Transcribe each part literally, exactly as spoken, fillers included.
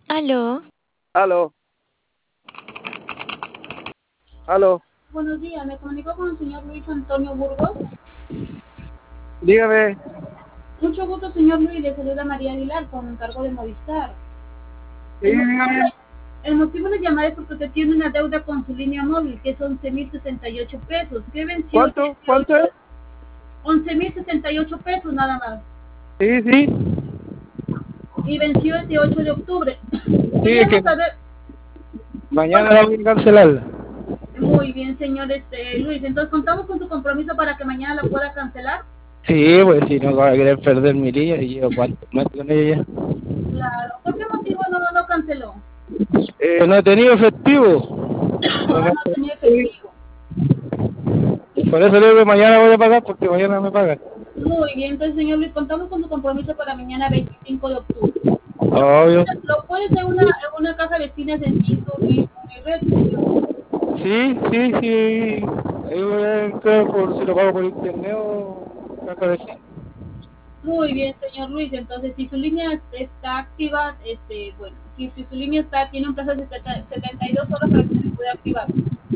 Aló, Aló, aló, Buenos días, me comunico con el señor Luis Antonio Burgos. dígame. Mucho gusto, señor Luis, le saluda María Aguilar con encargo de Movistar. Sí, El motivo, dígame. el motivo de llamar es porque usted tiene una deuda con su línea móvil, que es once mil sesenta y ocho pesos, que venció el ¿Cuánto? ¿Cuánto es? dieciocho, once mil sesenta y ocho pesos nada más, Sí, sí. y venció el dieciocho de octubre. Sí, es que Queríamos saber, mañana bueno, la voy a cancelar. muy bien, señor este, Luis, entonces contamos con su compromiso para que mañana la pueda cancelar. Sí, pues si no voy a querer perder mi día y llevo cuánto más con ella. Claro, ¿por qué motivo no lo canceló? Eh, no he tenido efectivo. No Ah, me- no tenía efectivo. Por eso digo que mañana voy a pagar porque mañana me pagan. Muy bien, entonces, señor Luis, contamos con su compromiso para mañana veinticinco de octubre. Lo puede, Obvio. lo puede hacer una, en una caja vecina sencillo y red, señor. Sí, sí, sí. Ahí voy a entrar por si lo pago por internet o caja de cine. Muy bien, señor Luis. Entonces, si su línea está activa, este, bueno, si, si su línea está, tiene un plazo de setenta setenta y dos horas para que se pueda activar.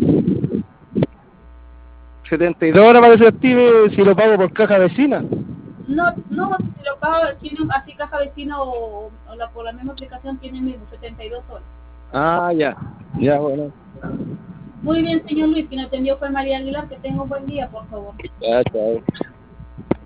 setenta y dos horas para que se active si lo pago por caja vecina. No, no, si lo paga, tiene así caja vecina o, o la, por la misma aplicación, tiene mismo setenta y dos horas. Ah, ya. Ya, bueno. Muy bien, señor Luis, quien atendió fue María Aguilar. Que tenga un buen día, por favor. Ya, chao.